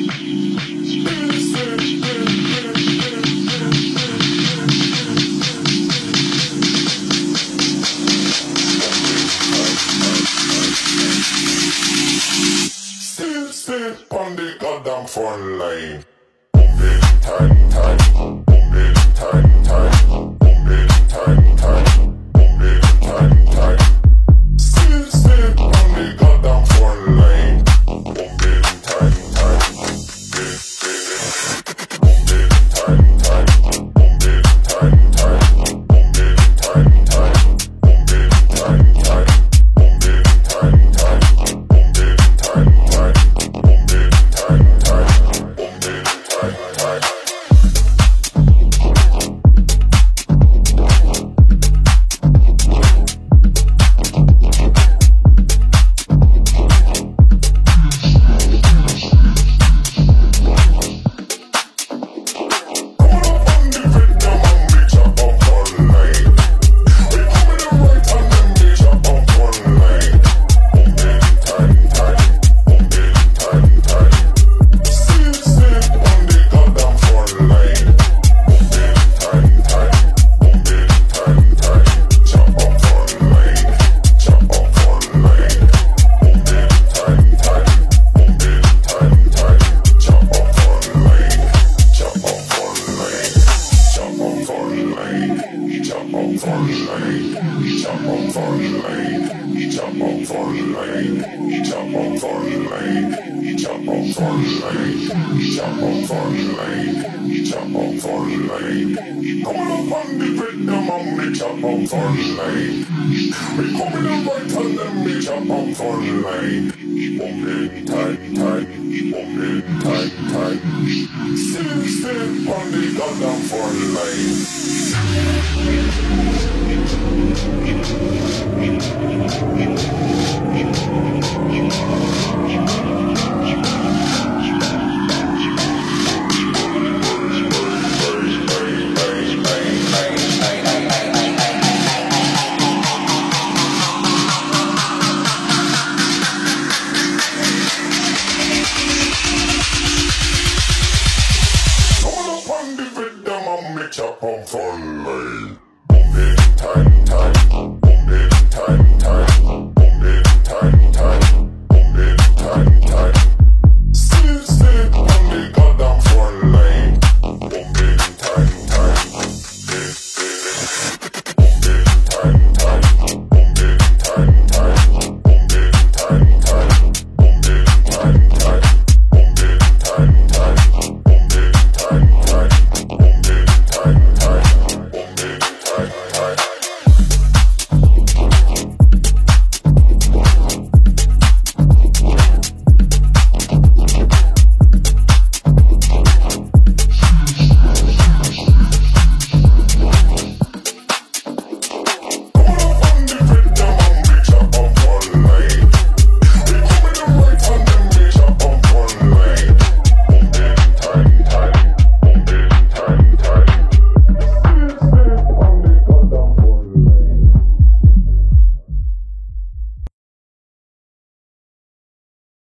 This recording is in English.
Still sit on the goddamn phone line. Boom it time time, boom it time time, boom it time time, boom it time time. Still sit on the goddamn phone line. Boom it time time, boom it time time, boom it time time, boom it time time, boom it time time, boom it time time, boom it time time, boom it time time, boom it time time. Chop on phone line. Boom it time time, boom it time.